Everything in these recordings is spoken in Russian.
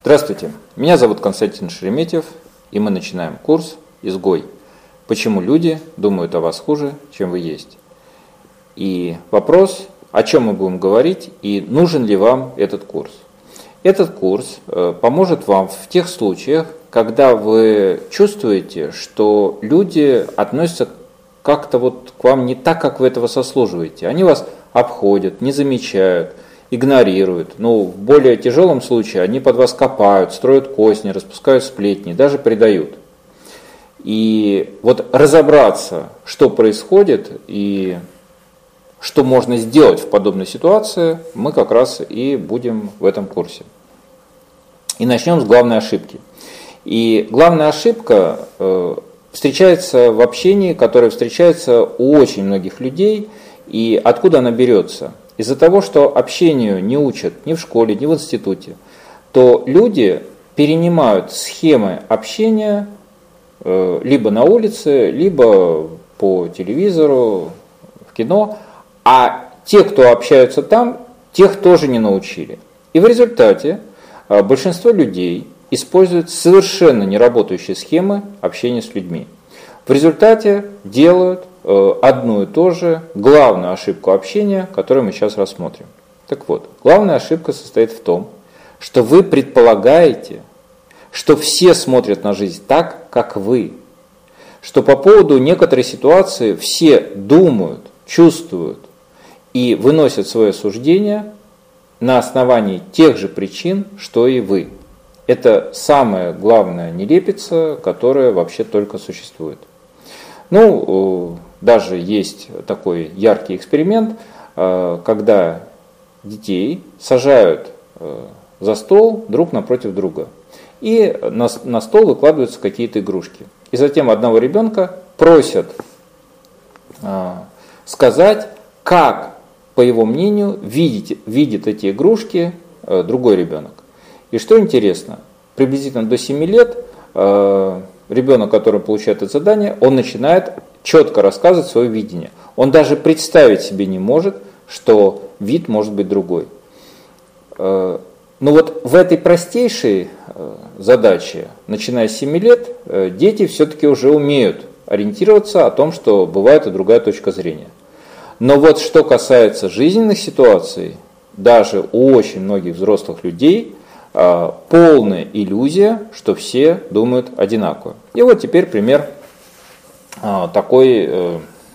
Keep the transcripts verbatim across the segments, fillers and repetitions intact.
Здравствуйте, меня зовут Константин Шереметьев, и мы начинаем курс «Изгой. Почему люди думают о вас хуже, чем вы есть». И вопрос, о чем мы будем говорить и нужен ли вам этот курс. Этот курс поможет вам в тех случаях, когда вы чувствуете, что люди относятся как-то вот к вам не так, как вы этого заслуживаете. Они вас обходят, не замечают, игнорируют. Ну, в более тяжелом случае они под вас копают, строят козни, распускают сплетни, даже предают. И вот разобраться, что происходит и что можно сделать в подобной ситуации, мы как раз и будем в этом курсе. И начнем с главной ошибки. И главная ошибка э, встречается в общении, которая встречается у очень многих людей. И откуда она берется? Из-за того, что общению не учат ни в школе, ни в институте, то люди перенимают схемы общения э, либо на улице, либо по телевизору, в кино, а те, кто общаются там, тех тоже не научили. И в результате э, большинство людей используют совершенно неработающие схемы общения с людьми. В результате делают одну и ту же главную ошибку общения, которую мы сейчас рассмотрим. Так вот, главная ошибка состоит в том, что вы предполагаете, что все смотрят на жизнь так, как вы, что по поводу некоторой ситуации все думают, чувствуют и выносят свое суждение на основании тех же причин, что и вы. Это самая главная нелепица, которая вообще только существует. Ну, даже есть такой яркий эксперимент, когда детей сажают за стол друг напротив друга. И на стол выкладываются какие-то игрушки. И затем одного ребенка просят сказать, как, по его мнению, видит, видит эти игрушки другой ребенок. И что интересно, приблизительно до семи лет ребенок, который получает это задание, он начинает четко рассказывать свое видение. Он даже представить себе не может, что вид может быть другой. Но вот в этой простейшей задаче, начиная с семи лет, дети все-таки уже умеют ориентироваться о том, что бывает и другая точка зрения. Но вот что касается жизненных ситуаций, даже у очень многих взрослых людей полная иллюзия, что все думают одинаково. И вот теперь пример такой,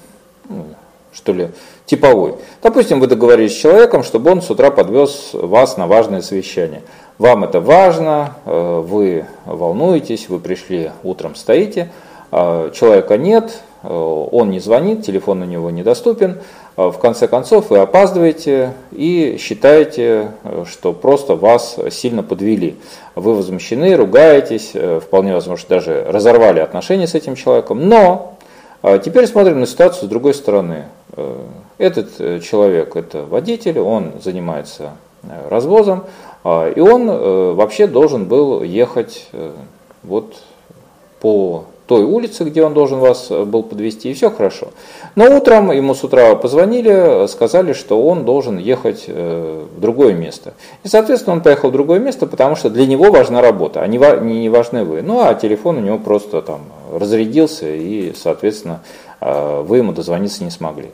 что ли, типовой. Допустим, вы договорились с человеком, чтобы он с утра подвез вас на важное совещание. Вам это важно, вы волнуетесь, вы пришли, утром стоите, человека нет, он не звонит, телефон у него недоступен. В конце концов вы опаздываете и считаете, что просто вас сильно подвели. Вы возмущены, ругаетесь, вполне возможно, даже разорвали отношения с этим человеком. Но теперь смотрим на ситуацию с другой стороны. Этот человек – это водитель, он занимается развозом, и он вообще должен был ехать вот по той улице, где он должен вас был подвезти, и все хорошо. Но утром ему с утра позвонили, сказали, что он должен ехать в другое место. И, соответственно, он поехал в другое место, потому что для него важна работа, а не важны вы. Ну, а телефон у него просто там разрядился, и, соответственно, вы ему дозвониться не смогли.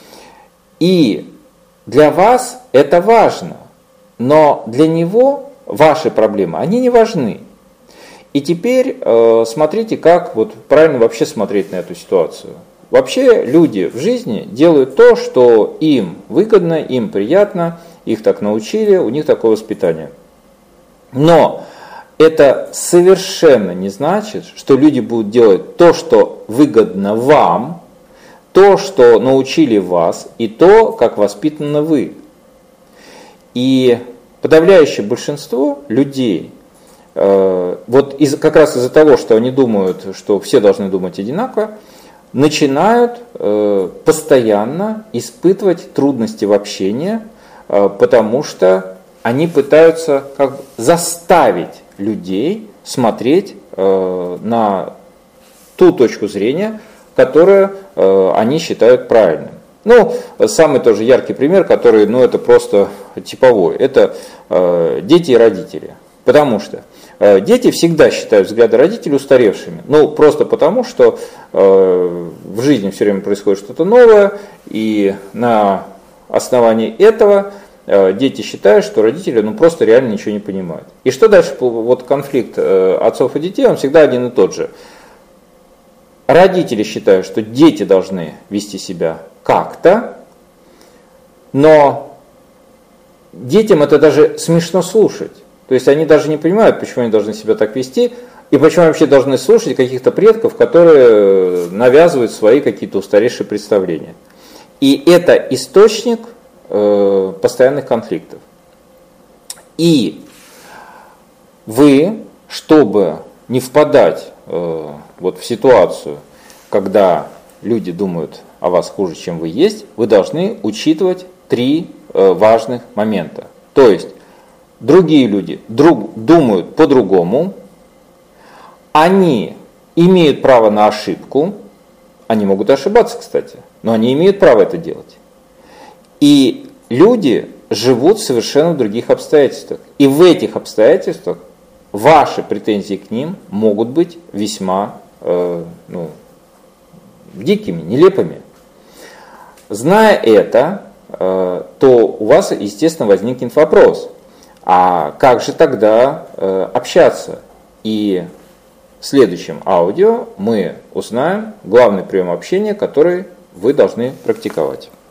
И для вас это важно, но для него ваши проблемы, они не важны. И теперь э, смотрите, как вот правильно вообще смотреть на эту ситуацию. Вообще люди в жизни делают то, что им выгодно, им приятно, их так научили, у них такое воспитание. Но это совершенно не значит, что люди будут делать то, что выгодно вам, то, что научили вас, и то, как воспитаны вы. И подавляющее большинство людей, вот из, как раз из-за того, что они думают, что все должны думать одинаково, начинают э, постоянно испытывать трудности в общении, э, потому что они пытаются как бы заставить людей смотреть э, на ту точку зрения, которую э, они считают правильным. Ну, самый тоже яркий пример, который, ну, это просто типовой, это э, дети и родители. Потому что э, дети всегда считают взгляды родителей устаревшими. Ну, просто потому, что э, в жизни все время происходит что-то новое, и на основании этого э, дети считают, что родители ну, просто реально ничего не понимают. И что дальше? Вот конфликт э, отцов и детей, он всегда один и тот же. Родители считают, что дети должны вести себя как-то, но детям это даже смешно слушать. То есть они даже не понимают, почему они должны себя так вести, и почему вообще должны слушать каких-то предков, которые навязывают свои какие-то устаревшие представления. И это источник э, постоянных конфликтов. И вы, чтобы не впадать э, вот в ситуацию, когда люди думают о вас хуже, чем вы есть, вы должны учитывать три э, важных момента. То есть другие люди друг, думают по-другому, они имеют право на ошибку, они могут ошибаться, кстати, но они имеют право это делать. И люди живут в совершенно других обстоятельствах. И в этих обстоятельствах ваши претензии к ним могут быть весьма э, ну, дикими, нелепыми. Зная это, э, то у вас, естественно, возникнет вопрос. А как же тогда э, общаться? И в следующем аудио мы узнаем главный прием общения, который вы должны практиковать.